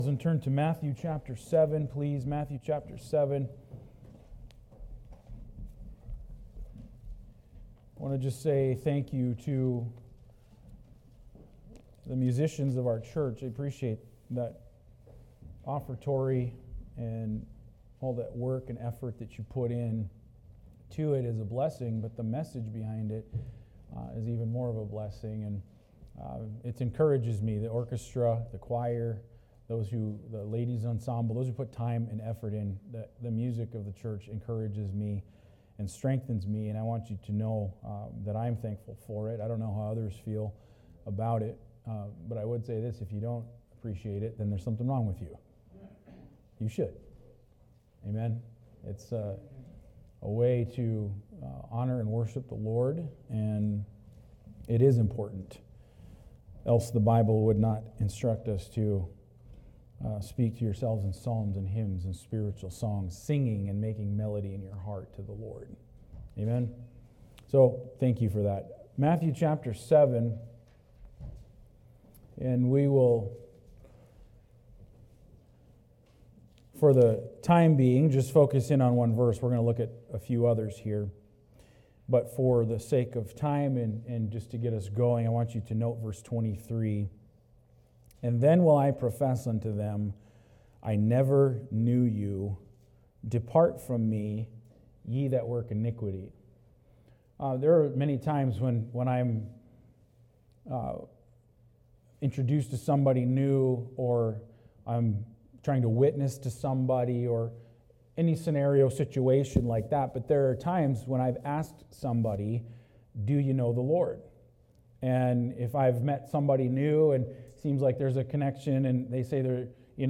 And turn to Matthew chapter 7, please. Matthew chapter 7. I want to just say thank you to the musicians of our church. I appreciate that offertory and all that work and effort that you put in to it is a blessing, but the message behind it is even more of a blessing. And it encourages me, the orchestra, the choir, the ladies ensemble, those who put time and effort in, the music of the church encourages me and strengthens me, and I want you to know that I'm thankful for it. I don't know how others feel about it, but I would say this: if you don't appreciate it, then there's something wrong with you. You should. Amen? It's a way to honor and worship the Lord, and it is important. Else the Bible would not instruct us to speak to yourselves in psalms and hymns and spiritual songs, singing and making melody in your heart to the Lord. Amen? So, thank you for that. Matthew chapter 7, and we will, for the time being, just focus in on one verse. We're going to look at a few others here. But for the sake of time and just to get us going, I want you to note verse 23. And then will I profess unto them, I never knew you. Depart from me, ye that work iniquity. There are many times when I'm introduced to somebody new, or I'm trying to witness to somebody, or any scenario, situation like that. But there are times when I've asked somebody, do you know the Lord? And if I've met somebody new and seems like there's a connection, and they say they're,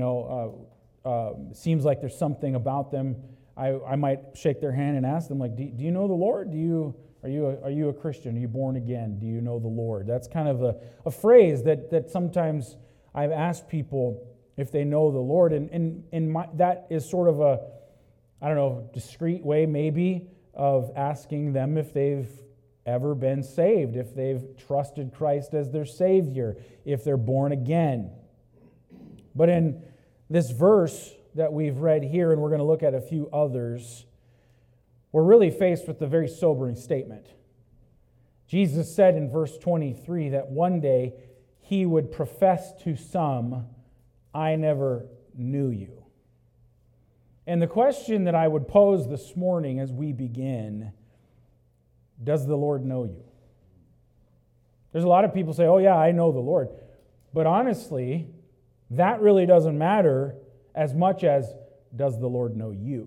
seems like there's something about them, I might shake their hand and ask them, like, do you know the Lord? Are you a Christian? Are you born again? Do you know the Lord? That's kind of a phrase that sometimes I've asked people if they know the Lord, and that is sort of a, I don't know, discreet way maybe of asking them if they've ever been saved, if they've trusted Christ as their Savior, if they're born again. But in this verse that we've read here, and we're going to look at a few others, we're really faced with a very sobering statement. Jesus said in verse 23 that one day he would profess to some, I never knew you. And the question that I would pose this morning as we begin: does the Lord know you? There's a lot of people say, oh yeah, I know the Lord. But honestly, that really doesn't matter as much as, does the Lord know you?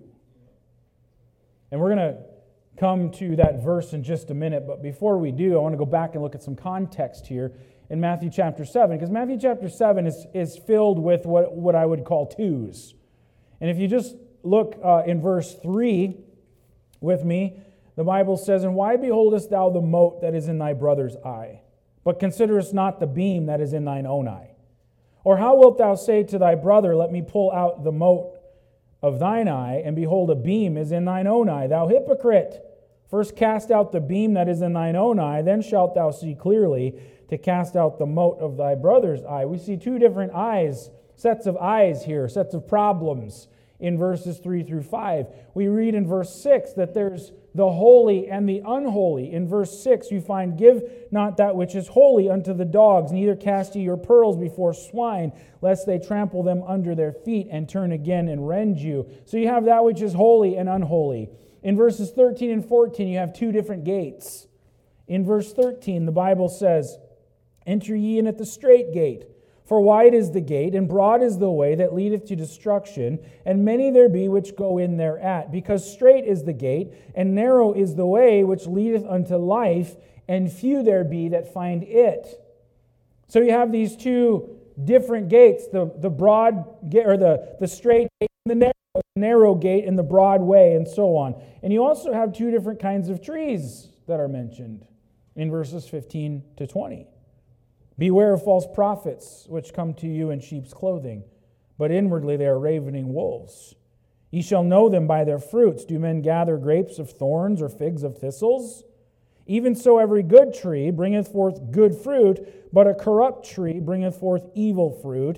And we're going to come to that verse in just a minute. But before we do, I want to go back and look at some context here in Matthew chapter 7. Because Matthew chapter 7 is filled with what I would call twos. And if you just look in verse 3 with me, the Bible says, and why beholdest thou the mote that is in thy brother's eye, but considerest not the beam that is in thine own eye? Or how wilt thou say to thy brother, let me pull out the mote of thine eye, and behold, a beam is in thine own eye? Thou hypocrite! First cast out the beam that is in thine own eye, then shalt thou see clearly to cast out the mote of thy brother's eye. We see two different eyes, sets of eyes here, sets of problems in verses 3 through 5. We read in verse 6 that there's the holy and the unholy. In verse 6, you find, give not that which is holy unto the dogs, neither cast ye your pearls before swine, lest they trample them under their feet and turn again and rend you. So you have that which is holy and unholy. In verses 13 and 14, you have two different gates. In verse 13, the Bible says, enter ye in at the strait gate. For wide is the gate, and broad is the way that leadeth to destruction, and many there be which go in thereat. Because strait is the gate, and narrow is the way which leadeth unto life, and few there be that find it. So you have these two different gates, the broad gate, or the strait gate, and the narrow gate, and the broad way, and so on. And you also have two different kinds of trees that are mentioned in verses 15 to 20. Beware of false prophets, which come to you in sheep's clothing, but inwardly they are ravening wolves. Ye shall know them by their fruits. Do men gather grapes of thorns or figs of thistles? Even so every good tree bringeth forth good fruit, but a corrupt tree bringeth forth evil fruit.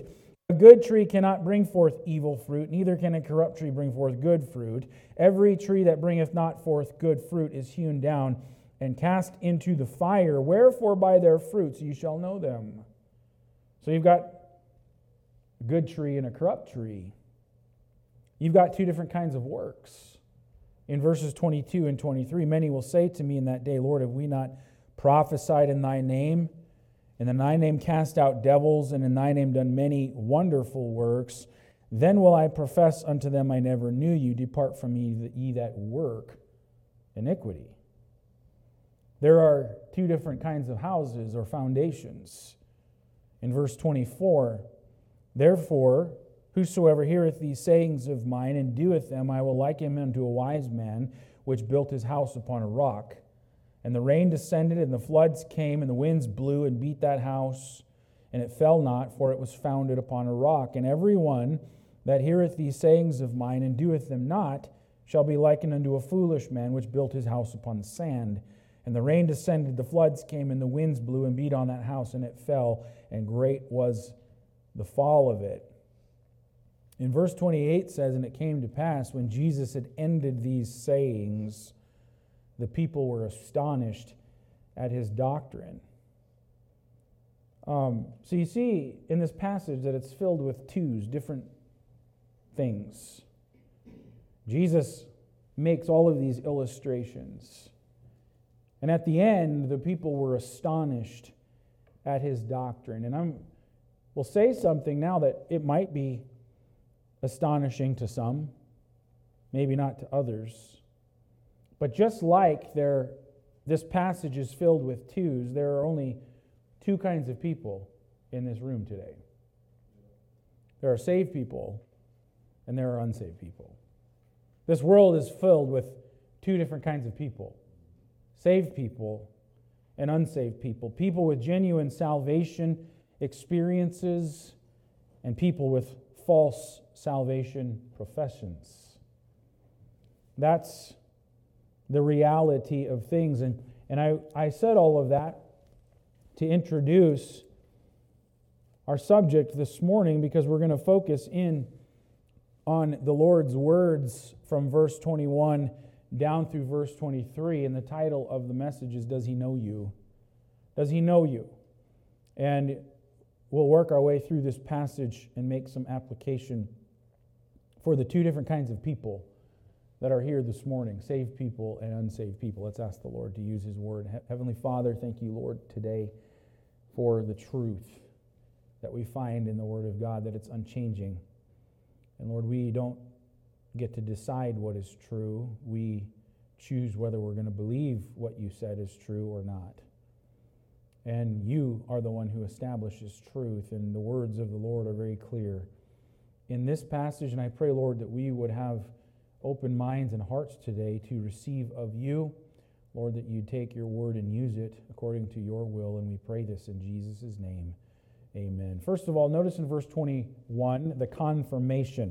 A good tree cannot bring forth evil fruit, neither can a corrupt tree bring forth good fruit. Every tree that bringeth not forth good fruit is hewn down and cast into the fire. Wherefore by their fruits ye shall know them. So you've got a good tree and a corrupt tree. You've got two different kinds of works. In verses 22 and 23, many will say to me in that day, Lord, have we not prophesied in thy name? And in thy name cast out devils, and in thy name done many wonderful works. Then will I profess unto them, I never knew you. Depart from me, ye that work iniquity. There are two different kinds of houses or foundations. In verse 24, therefore, whosoever heareth these sayings of mine and doeth them, I will liken him unto a wise man, which built his house upon a rock. And the rain descended, and the floods came, and the winds blew and beat that house, and it fell not, for it was founded upon a rock. And every one that heareth these sayings of mine and doeth them not shall be likened unto a foolish man, which built his house upon the sand. And the rain descended, the floods came, and the winds blew and beat on that house, and it fell, and great was the fall of it. In verse 28 says, and it came to pass, when Jesus had ended these sayings, the people were astonished at his doctrine. So you see in this passage that it's filled with twos, different things. Jesus makes all of these illustrations. And at the end, the people were astonished at his doctrine. And we'll say something now that it might be astonishing to some, maybe not to others. But just like this passage is filled with twos, there are only two kinds of people in this room today. There are saved people and there are unsaved people. This world is filled with two different kinds of people. Saved people and unsaved people. People with genuine salvation experiences and people with false salvation professions. That's the reality of things. And I said all of that to introduce our subject this morning because we're going to focus in on the Lord's words from verse 21 down through verse 23. And the title of the message is, Does He Know You? Does He know you? And we'll work our way through this passage and make some application for the two different kinds of people that are here this morning, saved people and unsaved people. Let's ask the Lord to use His word. Heavenly Father, thank you, Lord, today for the truth that we find in the Word of God, that it's unchanging. And Lord, we don't get to decide what is true. We choose whether we're going to believe what you said is true or not. And you are the one who establishes truth, and the words of the Lord are very clear in this passage. And I pray, Lord, that we would have open minds and hearts today to receive of you. Lord, that you take your word and use it according to your will. And we pray this in Jesus' name. Amen. First of all, notice in verse 21, the confirmation.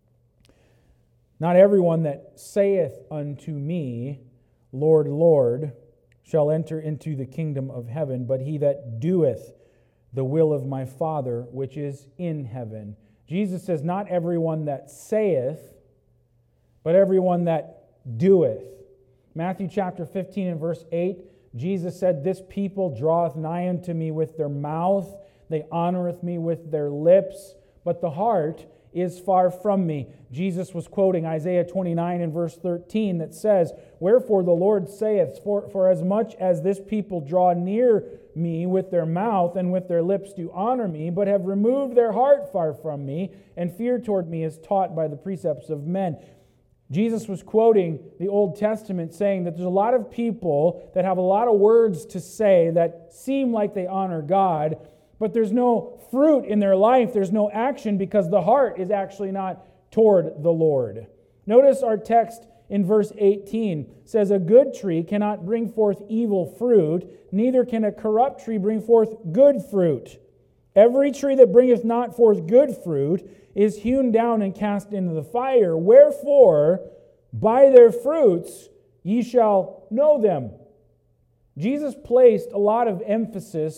Not everyone that saith unto me, Lord, Lord, shall enter into the kingdom of heaven, but he that doeth the will of my Father which is in heaven. Jesus says, not everyone that saith, but everyone that doeth. Matthew chapter 15 and verse 8, Jesus said, this people draweth nigh unto me with their mouth, they honoreth me with their lips, but the heart is far from me. Jesus was quoting Isaiah 29 and verse 13 that says, wherefore the Lord saith, for as much as this people draw near me with their mouth and with their lips do honor me, but have removed their heart far from me, and fear toward me is taught by the precepts of men. Jesus was quoting the Old Testament, saying that there's a lot of people that have a lot of words to say that seem like they honor God, but there's no fruit in their life, there's no action, because the heart is actually not toward the Lord. Notice our text in verse 18 says, a good tree cannot bring forth evil fruit, neither can a corrupt tree bring forth good fruit. Every tree that bringeth not forth good fruit is hewn down and cast into the fire. Wherefore, by their fruits ye shall know them. Jesus placed a lot of emphasis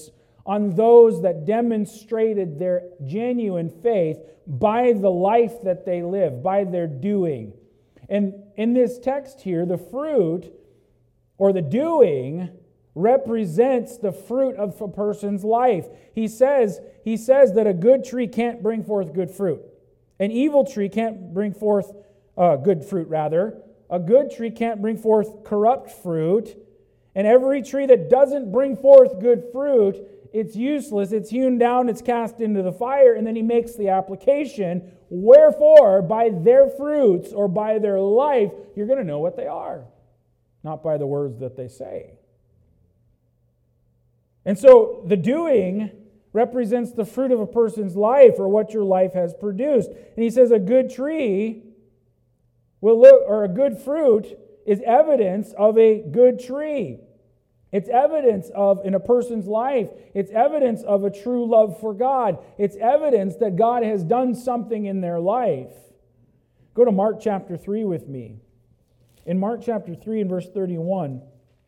on those that demonstrated their genuine faith by the life that they live, by their doing. And in this text here, the fruit or the doing represents the fruit of a person's life. He says that a good tree can't bring forth good fruit. An evil tree can't bring forth good fruit, rather. A good tree can't bring forth corrupt fruit. And every tree that doesn't bring forth good fruit, it's useless, it's hewn down, it's cast into the fire, and then he makes the application. Wherefore, by their fruits or by their life, you're going to know what they are, not by the words that they say. And so the doing represents the fruit of a person's life or what your life has produced. And he says a good tree will look, or a good fruit is evidence of a good tree. It's evidence of, in a person's life, it's evidence of a true love for God. It's evidence that God has done something in their life. Go to Mark chapter 3 with me. In Mark chapter 3 and verse 31,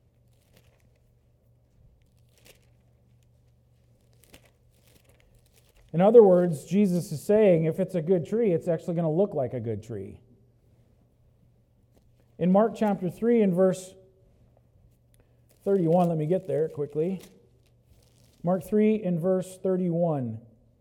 in other words, Jesus is saying if it's a good tree, it's actually going to look like a good tree. In Mark chapter 3 and verse 31, let me get there quickly. Mark 3 and verse 31.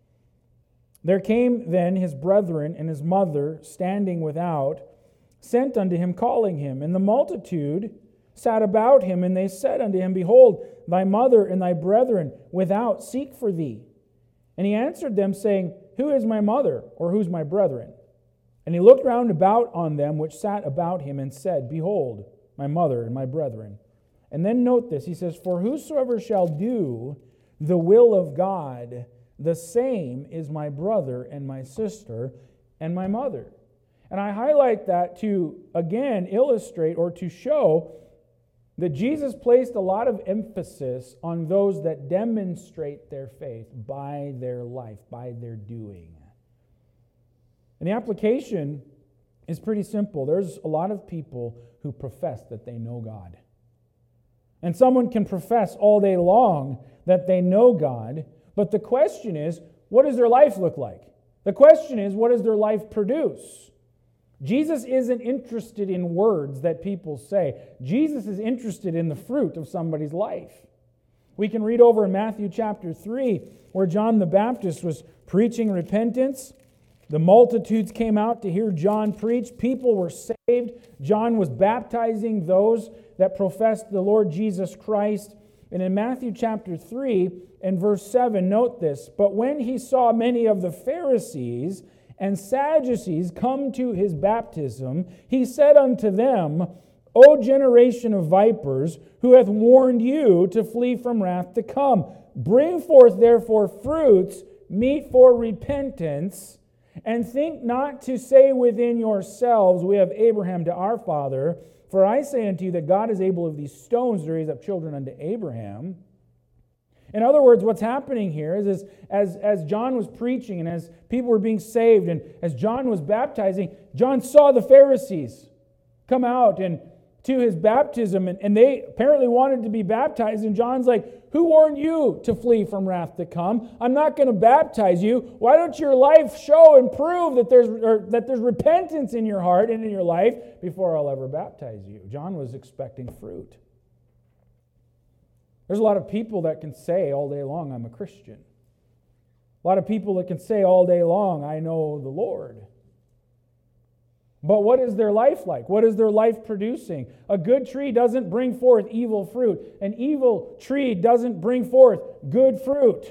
There came then his brethren and his mother standing without, sent unto him, calling him. And the multitude sat about him, and they said unto him, Behold, thy mother and thy brethren without seek for thee. And he answered them, saying, Who is my mother, or who's my brethren? And he looked round about on them which sat about him, and said, Behold, my mother and my brethren. And then note this, he says, For whosoever shall do the will of God, the same is my brother and my sister and my mother. And I highlight that to, again, illustrate or to show that Jesus placed a lot of emphasis on those that demonstrate their faith by their life, by their doing. And the application is pretty simple. There's a lot of people who profess that they know God. And someone can profess all day long that they know God, but the question is, what does their life look like? The question is, what does their life produce? Jesus isn't interested in words that people say. Jesus is interested in the fruit of somebody's life. We can read over in Matthew chapter 3, where John the Baptist was preaching repentance. The multitudes came out to hear John preach. People were saved. John was baptizing those that professed the Lord Jesus Christ. And in Matthew chapter 3 and verse 7, note this, But when he saw many of the Pharisees and Sadducees come to his baptism, he said unto them, O generation of vipers, who hath warned you to flee from wrath to come? Bring forth therefore fruits meet for repentance, and think not to say within yourselves, We have Abraham to our father. For I say unto you that God is able of these stones to raise up children unto Abraham. In other words, what's happening here is as John was preaching and as people were being saved and as John was baptizing, John saw the Pharisees come out and to his baptism, and they apparently wanted to be baptized, and John's like, Who warned you to flee from wrath to come? I'm not going to baptize you. Why don't your life show and prove that there's repentance in your heart and in your life before I'll ever baptize you? John was expecting fruit. There's a lot of people that can say all day long, I'm a Christian. A lot of people that can say all day long, I know the Lord. But what is their life like? What is their life producing? A good tree doesn't bring forth evil fruit. An evil tree doesn't bring forth good fruit.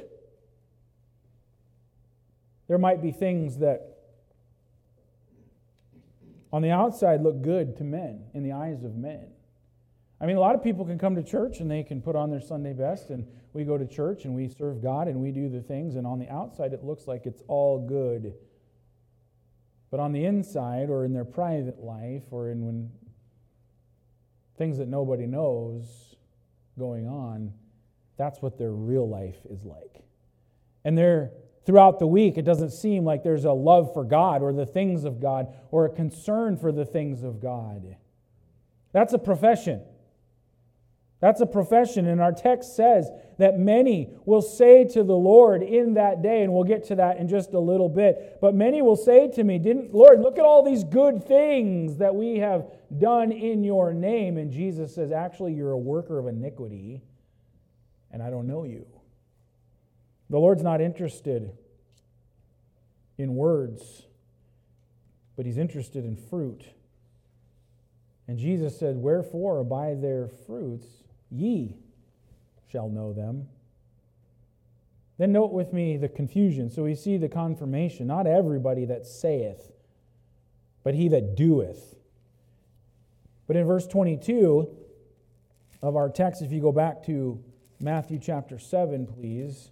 There might be things that on the outside look good to men, in the eyes of men. I mean, a lot of people can come to church and they can put on their Sunday best, and we go to church and we serve God and we do the things, and on the outside it looks like it's all good. But on the inside, or in their private life, or in when things that nobody knows going on, that's what their real life is like. And throughout the week, it doesn't seem like there's a love for God or the things of God or a concern for the things of God. That's a profession. That's a profession, and our text says that many will say to the Lord in that day, and we'll get to that in just a little bit, but many will say to me, Lord, look at all these good things that we have done in your name. And Jesus says, actually, you're a worker of iniquity, and I don't know you. The Lord's not interested in words, but He's interested in fruit. And Jesus said, wherefore by their fruits ye shall know them. Then note with me the confusion. So we see the confirmation. Not everybody that saith, but he that doeth. But in verse 22 of our text, if you go back to Matthew chapter 7, please,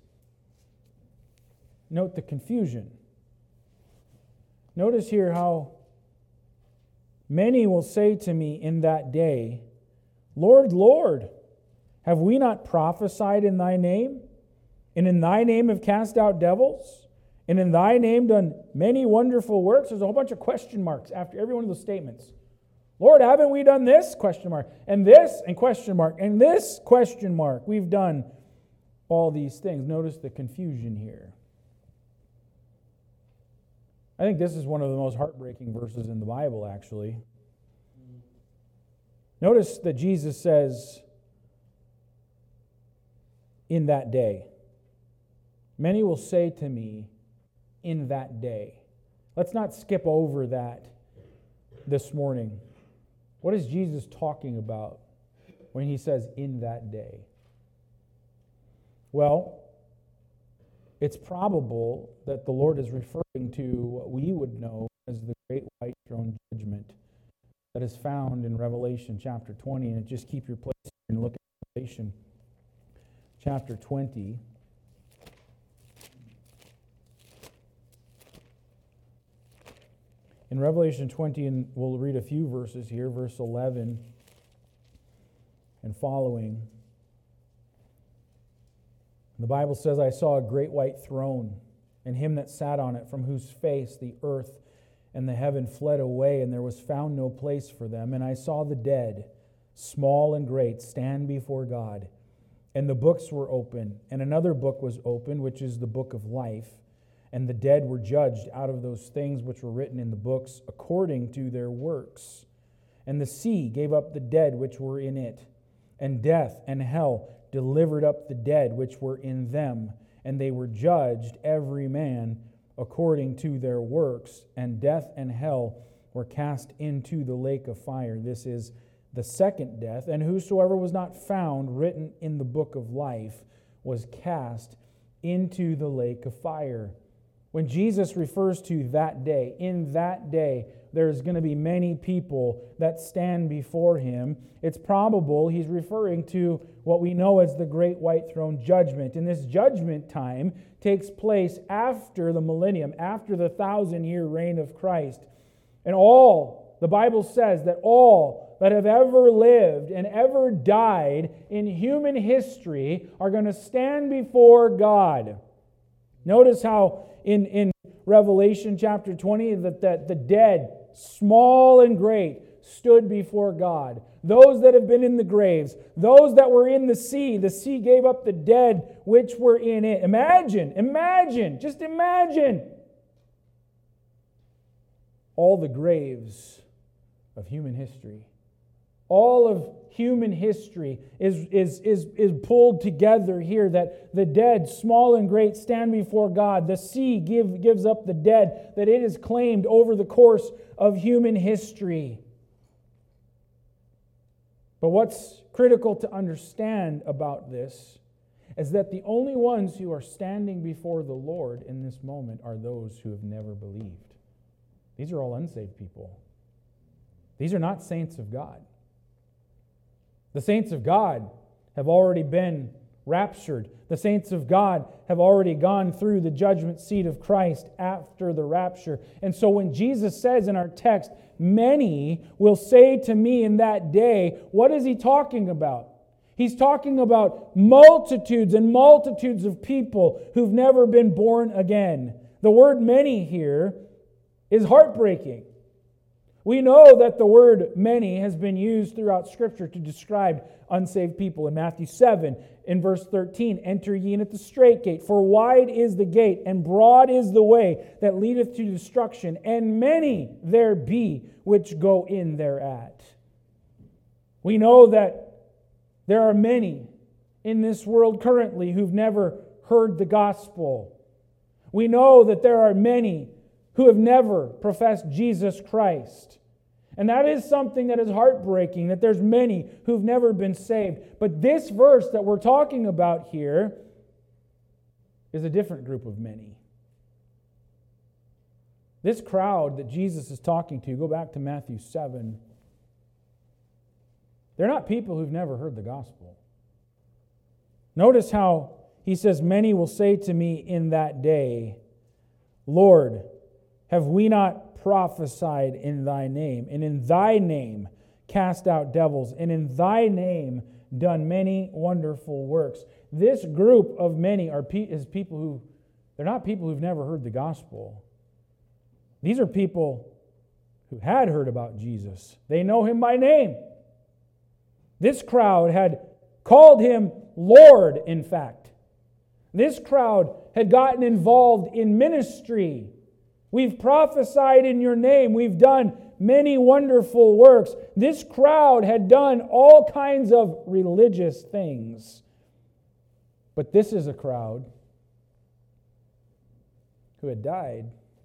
note the confusion. Notice here how many will say to me in that day, Lord, Lord, have we not prophesied in thy name? And in thy name have cast out devils? And in thy name done many wonderful works? There's a whole bunch of question marks after every one of those statements. Lord, haven't we done this? Question mark. And this? And question mark. And this? Question mark. We've done all these things. Notice the confusion here. I think this is one of the most heartbreaking verses in the Bible, actually. Notice that Jesus says, in that day. Many will say to me, in that day. Let's not skip over that this morning. What is Jesus talking about when He says, in that day? Well, it's probable that the Lord is referring to what we would know as the great white throne judgment that is found in Revelation chapter 20. And just keep your place and look at Revelation chapter 20. In Revelation 20, and we'll read a few verses here, verse 11 and following. The Bible says, I saw a great white throne, and him that sat on it, from whose face the earth and the heaven fled away, and there was found no place for them. And I saw the dead, small and great, stand before God. And the books were open, and another book was opened, which is the book of life. And the dead were judged out of those things which were written in the books according to their works. And the sea gave up the dead which were in it, and death and hell delivered up the dead which were in them, and they were judged every man according to their works, and death and hell were cast into the lake of fire. This is the second death, and whosoever was not found written in the book of life was cast into the lake of fire. When Jesus refers to that day, in that day, there's going to be many people that stand before Him. It's probable He's referring to what we know as the Great White Throne Judgment. And this judgment time takes place after the millennium, after the 1,000-year reign of Christ. And the Bible says that all that have ever lived and ever died in human history are going to stand before God. Notice how in Revelation chapter 20 that the dead, small and great, stood before God. Those that have been in the graves, those that were in the sea gave up the dead which were in it. Just imagine all the graves of human history. All of human history is pulled together here, that the dead, small and great, stand before God. The sea gives up the dead that it has claimed over the course of human history. But what's critical to understand about this is that the only ones who are standing before the Lord in this moment are those who have never believed. These are all unsaved people. These are not saints of God. The saints of God have already been raptured. The saints of God have already gone through the judgment seat of Christ after the rapture. And so when Jesus says in our text, many will say to me in that day, what is He talking about? He's talking about multitudes and multitudes of people who've never been born again. The word many here is heartbreaking. We know that the word many has been used throughout Scripture to describe unsaved people. In Matthew 7, in verse 13, enter ye in at the strait gate, for wide is the gate, and broad is the way that leadeth to destruction, and many there be which go in thereat. We know that there are many in this world currently who've never heard the gospel. We know that there are many who have never professed Jesus Christ. And that is something that is heartbreaking, that there's many who've never been saved. But this verse that we're talking about here is a different group of many. This crowd that Jesus is talking to, go back to Matthew 7, they're not people who've never heard the gospel. Notice how he says, many will say to me in that day, Lord, have we not prophesied in thy name, and in thy name cast out devils, and in thy name done many wonderful works? This group of many is people who, they're not people who've never heard the gospel. These are people who had heard about Jesus. They know him by name. This crowd had called him Lord, in fact. This crowd had gotten involved in ministry. We've prophesied in your name. We've done many wonderful works. This crowd had done all kinds of religious things. But this is a crowd who had died.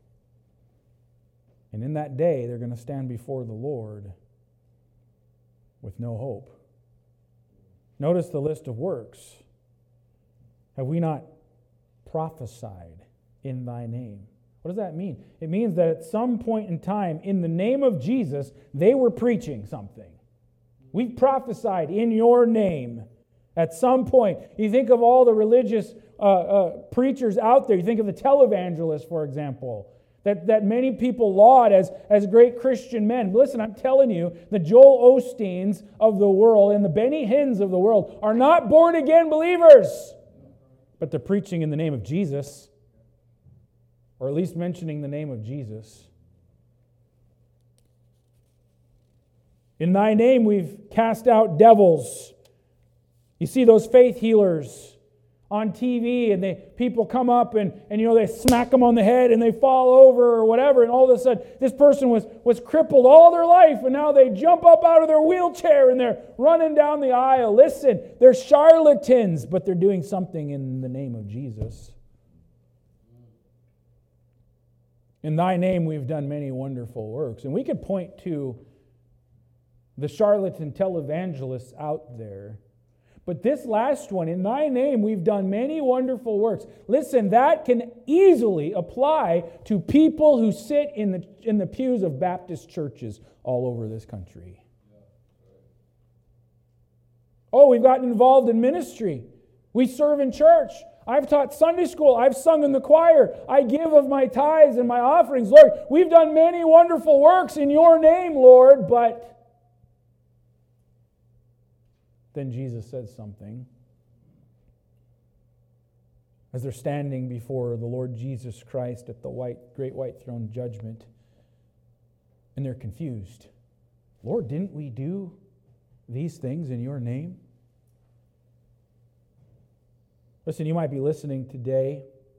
And in that day, they're going to stand before the Lord with no hope. Notice the list of works. Have we not prophesied in thy name? What does that mean? It means that at some point in time, in the name of Jesus, they were preaching something. We've prophesied in your name at some point. You think of all the religious preachers out there. You think of the televangelists, for example, that many people laud as great Christian men. But listen, I'm telling you, the Joel Osteens of the world and the Benny Hinns of the world are not born-again believers. But they're preaching in the name of Jesus, or at least mentioning the name of Jesus. In thy name we've cast out devils. You see those faith healers on TV, and people come up and they smack them on the head and they fall over or whatever, and all of a sudden this person was crippled all their life, and now they jump up out of their wheelchair and they're running down the aisle. Listen, they're charlatans, but they're doing something in the name of Jesus. In thy name we've done many wonderful works. And we could point to the charlatan televangelists out there. But this last one, in thy name we've done many wonderful works. Listen, that can easily apply to people who sit in the pews of Baptist churches all over this country. Oh, we've gotten involved in ministry. We serve in church. I've taught Sunday school. I've sung in the choir. I give of my tithes and my offerings. Lord, we've done many wonderful works in your name, Lord, but then Jesus says something. As they're standing before the Lord Jesus Christ at the great white throne judgment, and they're confused. Lord, didn't we do these things in your name? Listen, you might be listening today,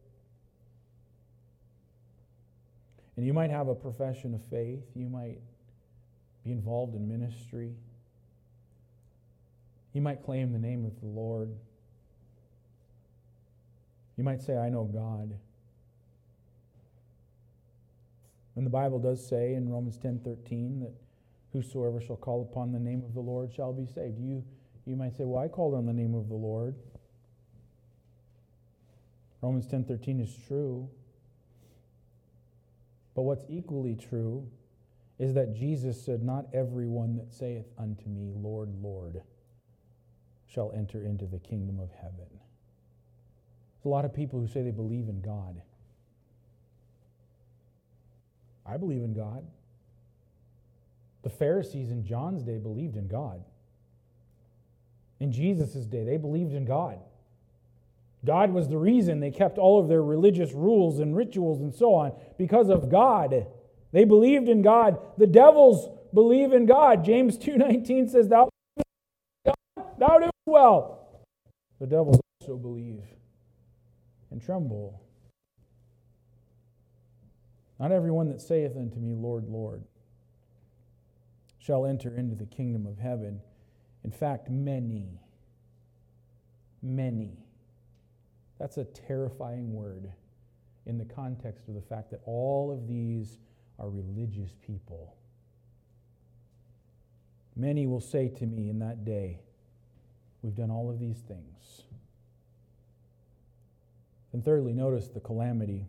and you might have a profession of faith. You might be involved in ministry. You might claim the name of the Lord. You might say, I know God. And the Bible does say in Romans 10:13 that whosoever shall call upon the name of the Lord shall be saved. You might say, well, I called on the name of the Lord. Romans 10:13 is true. But what's equally true is that Jesus said, not everyone that saith unto me, Lord, Lord, shall enter into the kingdom of heaven. There's a lot of people who say they believe in God. I believe in God. The Pharisees in John's day believed in God. In Jesus' day, they believed in God. God was the reason they kept all of their religious rules and rituals and so on, because of God. They believed in God. The devils believe in God. James 2:19 says, thou doest well. The devils also believe and tremble. Not everyone that saith unto me, Lord, Lord, shall enter into the kingdom of heaven. In fact, many. That's a terrifying word in the context of the fact that all of these are religious people. Many will say to me in that day, we've done all of these things. And thirdly, notice the calamity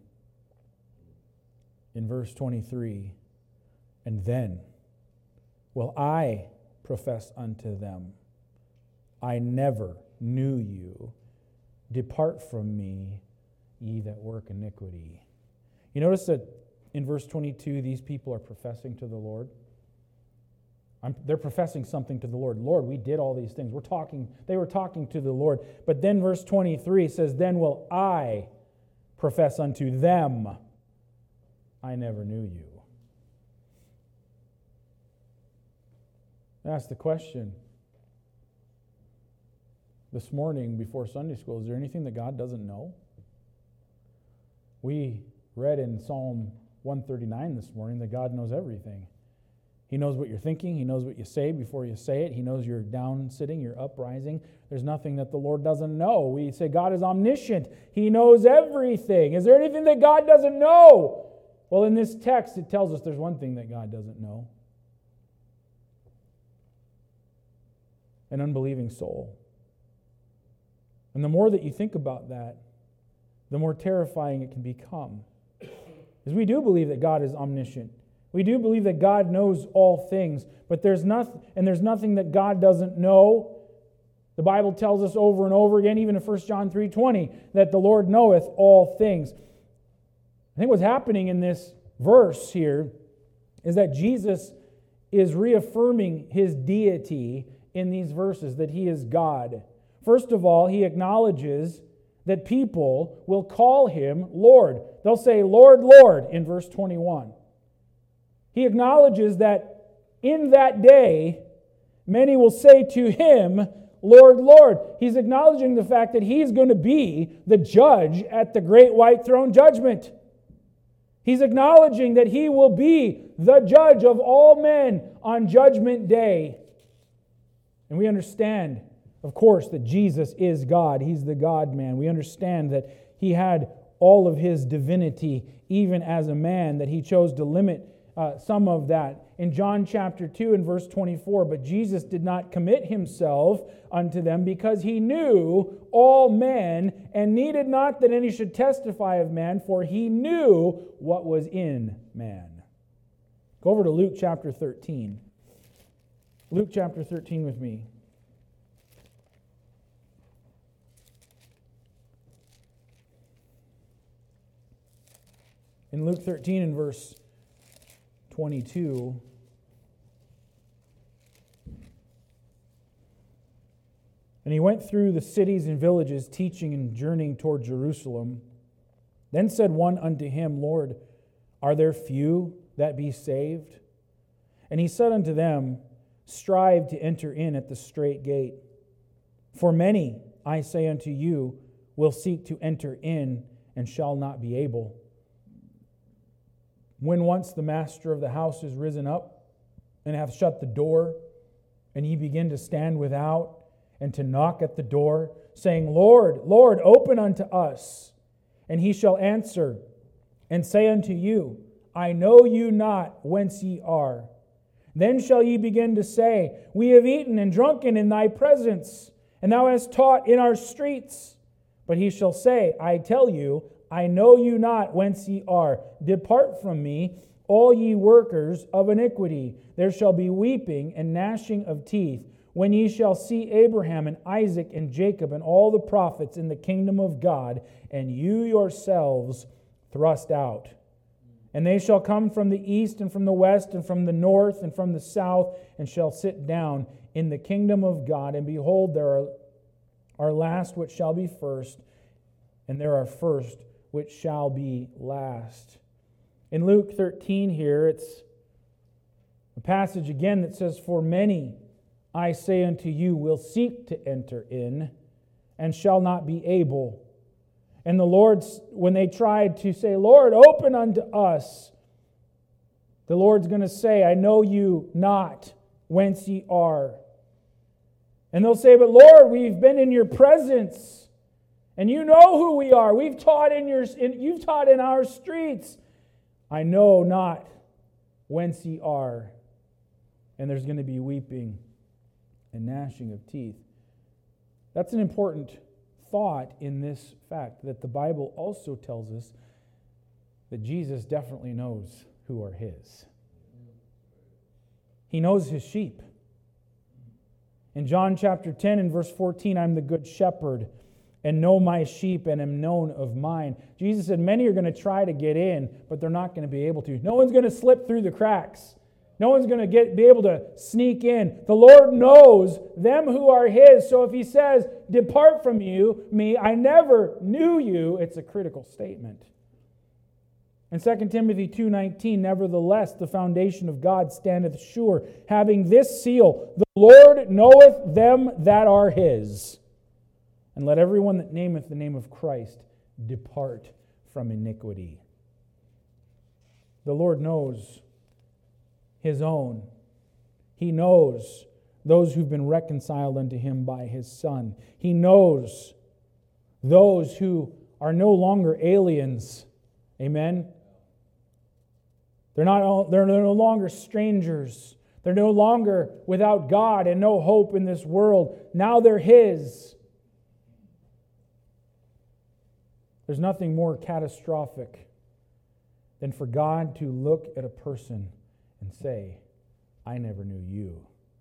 in verse 23. And then will I profess unto them, I never knew you. Depart from me, ye that work iniquity. You notice that in verse 22, these people are professing to the Lord. They're professing something to the Lord. Lord, we did all these things. They were talking to the Lord. But then verse 23 says, then will I profess unto them, I never knew you. Ask the question this morning before Sunday school, is there anything that God doesn't know? We read in Psalm 139 this morning that God knows everything. He knows what you're thinking. He knows what you say before you say it. He knows you're down sitting, you're uprising. There's nothing that the Lord doesn't know. We say God is omniscient. He knows everything. Is there anything that God doesn't know? Well, in this text, it tells us there's one thing that God doesn't know. An unbelieving soul. And the more that you think about that, the more terrifying it can become. Because we do believe that God is omniscient. We do believe that God knows all things, but there's nothing that God doesn't know. The Bible tells us over and over again, even in 1 John 3:20, that the Lord knoweth all things. I think what's happening in this verse here is that Jesus is reaffirming his deity in these verses, that he is God. First of all, he acknowledges that people will call him Lord. They'll say, Lord, Lord, in verse 21. He acknowledges that in that day, many will say to him, Lord, Lord. He's acknowledging the fact that he's going to be the judge at the great white throne judgment. He's acknowledging that he will be the judge of all men on judgment day. And we understand, of course, that Jesus is God. He's the God-man. We understand that he had all of his divinity, even as a man, that he chose to limit some of that. In John chapter 2 and verse 24, but Jesus did not commit himself unto them because he knew all men and needed not that any should testify of man, for he knew what was in man. Go over to Luke chapter 13. Luke chapter 13 with me. In Luke 13 and verse 22, and he went through the cities and villages, teaching and journeying toward Jerusalem. Then said one unto him, Lord, are there few that be saved? And he said unto them, strive to enter in at the strait gate. For many, I say unto you, will seek to enter in and shall not be able. When once the master of the house is risen up and hath shut the door, and ye begin to stand without and to knock at the door, saying, Lord, Lord, open unto us. And he shall answer and say unto you, I know you not whence ye are. Then shall ye begin to say, we have eaten and drunken in thy presence, and thou hast taught in our streets. But he shall say, I tell you, I know you not whence ye are. Depart from me, all ye workers of iniquity. There shall be weeping and gnashing of teeth, when ye shall see Abraham and Isaac and Jacob and all the prophets in the kingdom of God, and you yourselves thrust out. And they shall come from the east and from the west and from the north and from the south, and shall sit down in the kingdom of God. And behold, there are last which shall be first, and there are first which shall be last. In Luke 13 here, it's a passage again that says, "For many, I say unto you, will seek to enter in, and shall not be able. And the Lord, when they tried to say, Lord, open unto us, the Lord's going to say, I know you not, whence ye are. And they'll say, but Lord, we've been in your presence, and you know who we are. You've taught in our streets. I know not whence ye are." And there's going to be weeping and gnashing of teeth. That's an important thought in this fact, that the Bible also tells us that Jesus definitely knows who are His. He knows His sheep. In John chapter 10 and verse 14, I'm the good shepherd and know my sheep and am known of mine. Jesus said many are going to try to get in, but they're not going to be able to. No one's going to slip through the cracks. No one's going to be able to sneak in. The Lord knows them who are His. So if He says, depart from me, I never knew you, it's a critical statement. In 2 Timothy 2:19, nevertheless, the foundation of God standeth sure, having this seal, the Lord knoweth them that are His. And let everyone that nameth the name of Christ depart from iniquity. The Lord knows His own. He knows those who've been reconciled unto Him by His Son. He knows those who are no longer aliens. Amen? They're no longer strangers. They're no longer without God and no hope in this world. Now they're His. There's nothing more catastrophic than for God to look at a person and say, I never knew you.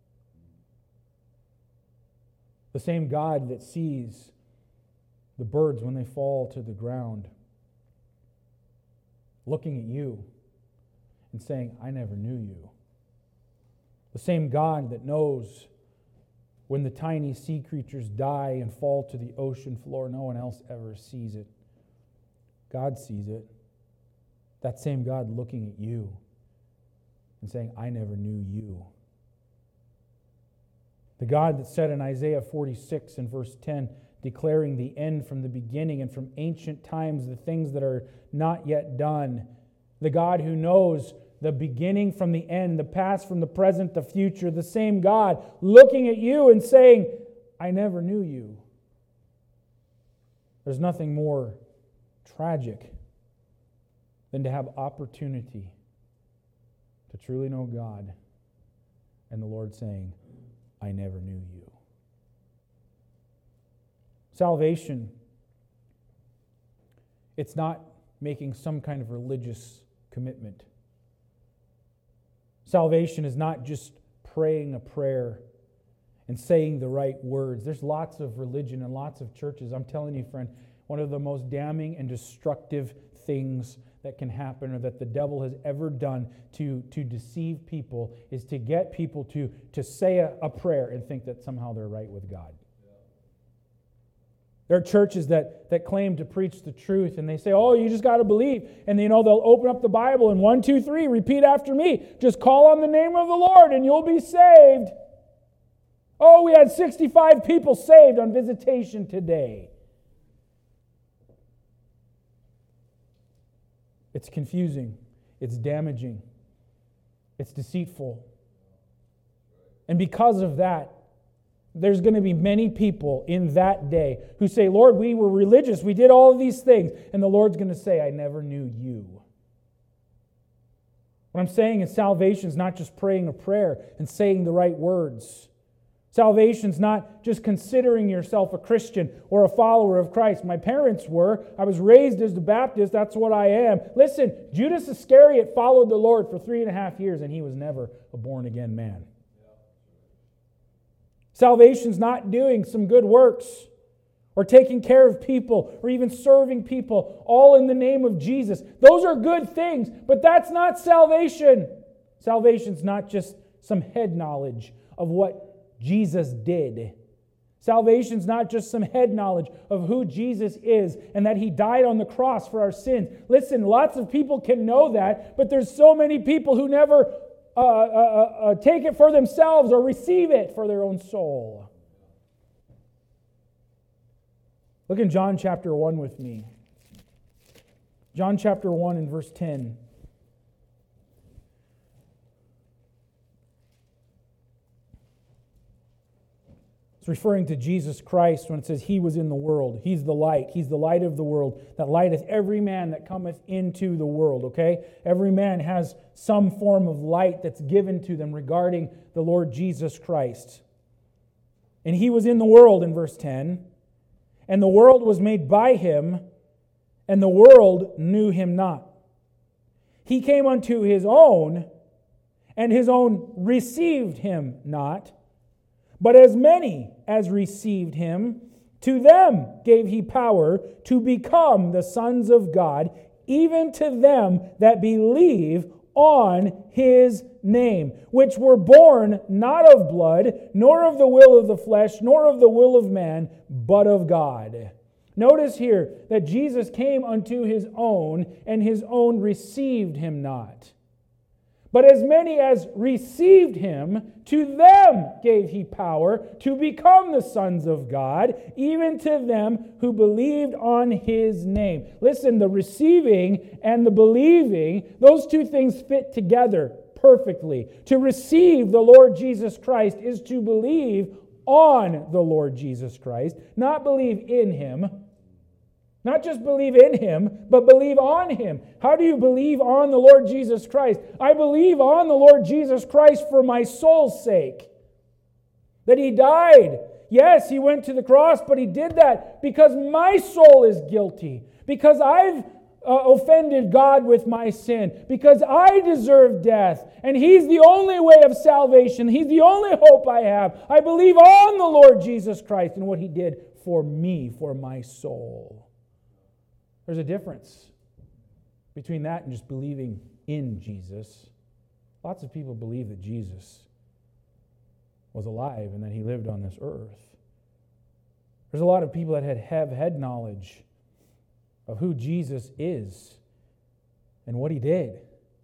The same God that sees the birds when they fall to the ground, looking at you and saying, I never knew you. The same God that knows when the tiny sea creatures die and fall to the ocean floor, no one else ever sees it. God sees it. That same God looking at you and saying, I never knew you. The God that said in Isaiah 46 and verse 10, declaring the end from the beginning and from ancient times, the things that are not yet done. The God who knows the beginning from the end, the past from the present, the future. The same God looking at you and saying, I never knew you. There's nothing more tragic than to have opportunity to truly know God and the Lord saying, I never knew you. Salvation, it's not making some kind of religious commitment. Salvation is not just praying a prayer and saying the right words. There's lots of religion and lots of churches. I'm telling you, friend, one of the most damning and destructive things that can happen or that the devil has ever done to deceive people is to get people to say a prayer and think that somehow they're right with God. There are churches that claim to preach the truth, and they say, oh, you just got to believe. And they'll open up the Bible and 1, 2, 3, repeat after me. Just call on the name of the Lord and you'll be saved. Oh, we had 65 people saved on visitation today. It's confusing. It's damaging. It's deceitful. And because of that, there's going to be many people in that day who say, Lord, we were religious. We did all of these things. And the Lord's going to say, I never knew you. What I'm saying is salvation is not just praying a prayer and saying the right words. Salvation is not just considering yourself a Christian or a follower of Christ. My parents were. I was raised as a Baptist. That's what I am. Listen, Judas Iscariot followed the Lord for 3.5 years and he was never a born-again man. Salvation's not doing some good works or taking care of people or even serving people, all in the name of Jesus. Those are good things, but that's not salvation. Salvation's not just some head knowledge of what Jesus did. Salvation's not just some head knowledge of who Jesus is and that He died on the cross for our sins. Listen, lots of people can know that, but there's so many people who never take it for themselves or receive it for their own soul. Look in John chapter 1 with me. John chapter 1 and verse 10. It's referring to Jesus Christ when it says He was in the world. He's the light. He's the light of the world. That lighteth every man that cometh into the world, okay? Every man has some form of light that's given to them regarding the Lord Jesus Christ. And He was in the world in verse 10. And the world was made by Him, and the world knew Him not. He came unto His own, and His own received Him not. But as many as received Him, to them gave He power to become the sons of God, even to them that believe on His name, which were born not of blood, nor of the will of the flesh, nor of the will of man, but of God. Notice here that Jesus came unto His own, and His own received Him not. But as many as received Him, to them gave He power to become the sons of God, even to them who believed on His name. Listen, the receiving and the believing, those two things fit together perfectly. To receive the Lord Jesus Christ is to believe on the Lord Jesus Christ, not believe in Him. Not just believe in Him, but believe on Him. How do you believe on the Lord Jesus Christ? I believe on the Lord Jesus Christ for my soul's sake. That He died. Yes, He went to the cross, but He did that because my soul is guilty. Because I've offended God with my sin. Because I deserve death. And He's the only way of salvation. He's the only hope I have. I believe on the Lord Jesus Christ and what He did for me, for my soul. There's a difference between that and just believing in Jesus. Lots of people believe that Jesus was alive and that He lived on this earth. There's a lot of people that have head knowledge of who Jesus is and what He did.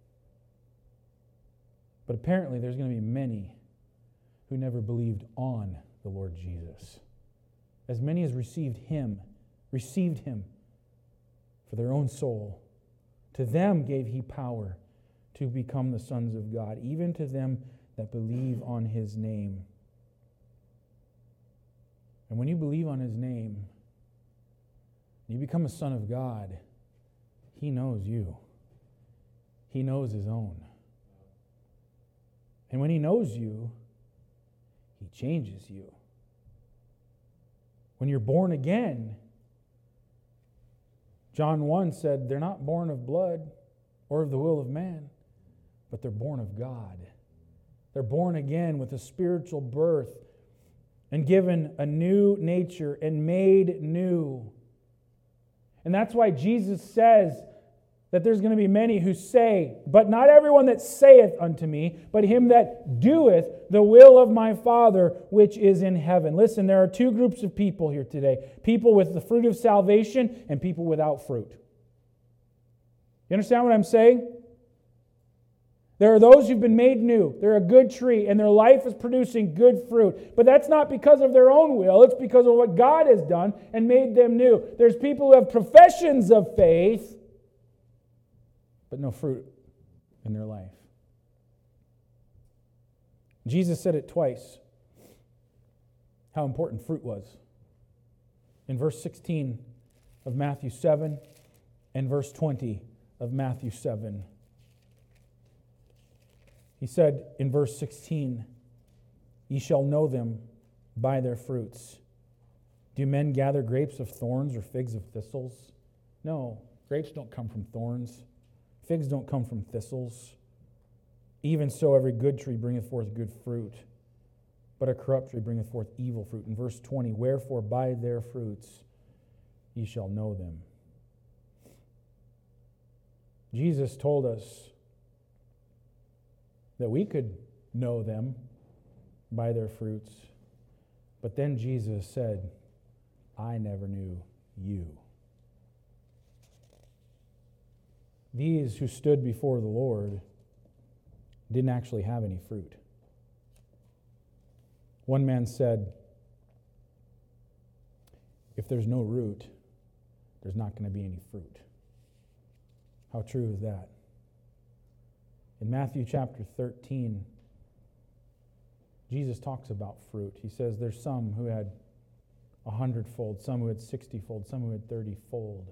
But apparently there's going to be many who never believed on the Lord Jesus. As many as received Him for their own soul. To them gave He power to become the sons of God, even to them that believe on His name. And when you believe on His name, you become a son of God, He knows you. He knows His own. And when He knows you, He changes you. When you're born again, John 1 said, they're not born of blood or of the will of man, but they're born of God. They're born again with a spiritual birth and given a new nature and made new. And that's why Jesus says that there's going to be many who say, but not everyone that saith unto me, but him that doeth the will of my Father which is in heaven. Listen, there are two groups of people here today. People with the fruit of salvation and people without fruit. You understand what I'm saying? There are those who've been made new. They're a good tree, and their life is producing good fruit. But that's not because of their own will. It's because of what God has done and made them new. There's people who have professions of faith, but no fruit in their life. Jesus said it twice, how important fruit was. In verse 16 of Matthew 7 and verse 20 of Matthew 7. He said in verse 16, ye shall know them by their fruits. Do men gather grapes of thorns or figs of thistles? No, grapes don't come from thorns. Figs don't come from thistles. Even so, every good tree bringeth forth good fruit, but a corrupt tree bringeth forth evil fruit. In verse 20, wherefore by their fruits ye shall know them. Jesus told us that we could know them by their fruits. But then Jesus said, I never knew you. These who stood before the Lord didn't actually have any fruit. One man said, if there's no root, there's not going to be any fruit. How true is that? In Matthew chapter 13, Jesus talks about fruit. He says there's some who had 100-fold, some who had 60-fold, some who had 30-fold.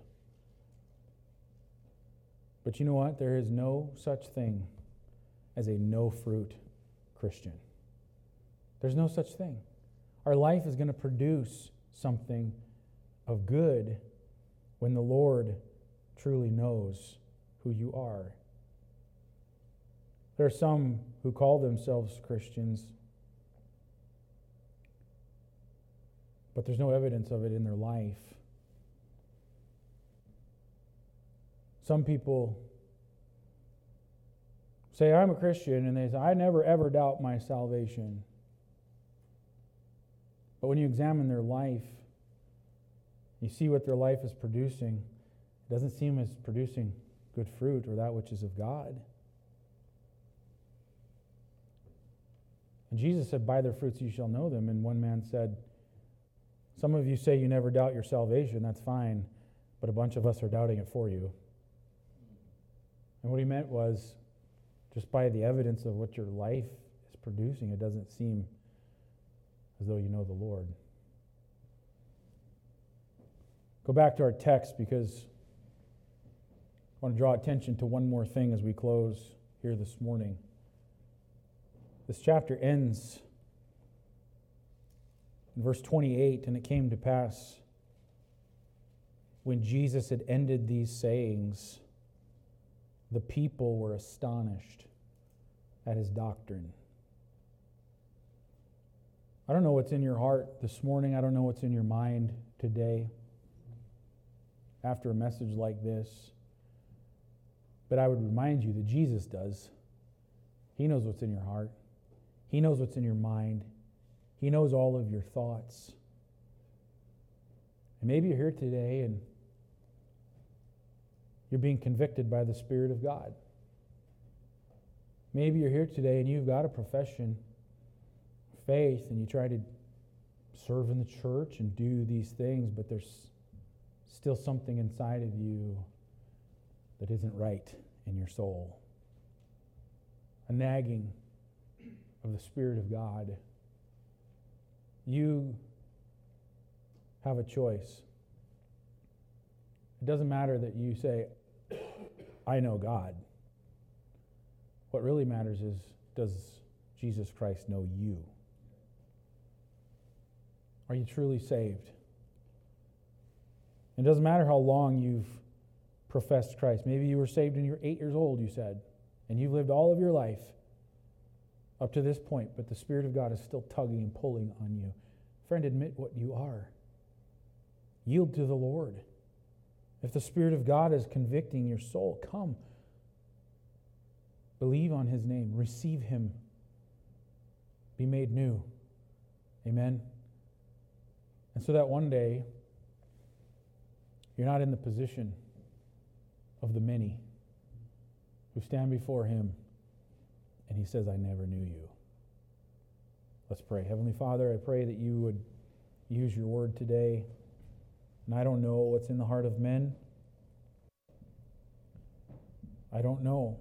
But you know what? There is no such thing as a no-fruit Christian. There's no such thing. Our life is going to produce something of good when the Lord truly knows who you are. There are some who call themselves Christians, but there's no evidence of it in their life. Some people say, I'm a Christian, and they say, I never ever doubt my salvation. But when you examine their life, you see what their life is producing. It doesn't seem as producing good fruit or that which is of God. And Jesus said, by their fruits you shall know them. And one man said, some of you say you never doubt your salvation, that's fine, but a bunch of us are doubting it for you. And what he meant was, just by the evidence of what your life is producing, it doesn't seem as though you know the Lord. Go back to our text because I want to draw attention to one more thing as we close here this morning. This chapter ends in verse 28, and it came to pass when Jesus had ended these sayings, the people were astonished at his doctrine. I don't know what's in your heart this morning. I don't know what's in your mind today after a message like this. But I would remind you that Jesus does. He knows what's in your heart. He knows what's in your mind. He knows all of your thoughts. And maybe you're here today and you're being convicted by the Spirit of God. Maybe you're here today and you've got a profession of faith and you try to serve in the church and do these things, but there's still something inside of you that isn't right in your soul. A nagging of the Spirit of God. You have a choice. It doesn't matter that you say, I know God. What really matters is, does Jesus Christ know you? Are you truly saved? It doesn't matter how long you've professed Christ. Maybe you were saved when you were 8 years old, you said, and you've lived all of your life up to this point, but the Spirit of God is still tugging and pulling on you. Friend, admit what you are. Yield to the Lord. If the Spirit of God is convicting your soul, come. Believe on His name. Receive Him. Be made new. Amen? And so that one day, you're not in the position of the many who stand before Him and He says, I never knew you. Let's pray. Heavenly Father, I pray that you would use your word today. And I don't know what's in the heart of men. I don't know.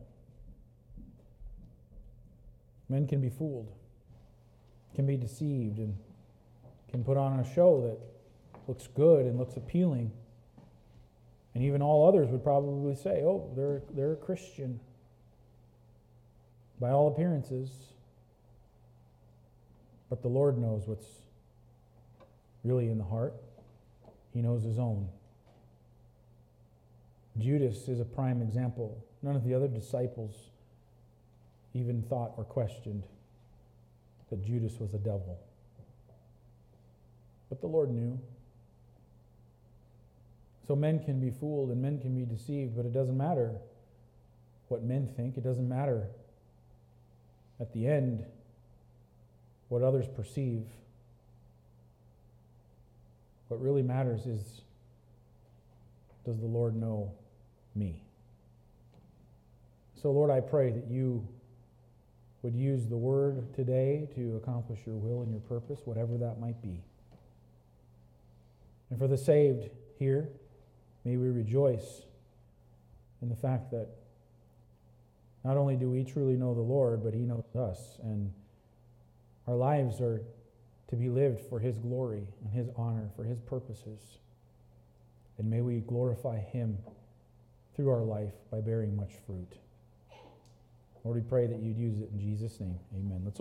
Men can be fooled, can be deceived, and can put on a show that looks good and looks appealing. And even all others would probably say, oh, they're a Christian by all appearances. But the Lord knows what's really in the heart. He knows His own. Judas is a prime example. None of the other disciples even thought or questioned that Judas was a devil. But the Lord knew. So men can be fooled and men can be deceived, but it doesn't matter what men think. It doesn't matter at the end what others perceive. What really matters is, does the Lord know me? So, Lord, I pray that you would use the word today to accomplish your will and your purpose, whatever that might be. And for the saved here, may we rejoice in the fact that not only do we truly know the Lord, but he knows us, and our lives are to be lived for his glory and his honor, for his purposes. And may we glorify him through our life by bearing much fruit. Lord, we pray that you'd use it in Jesus' name. Amen. Let's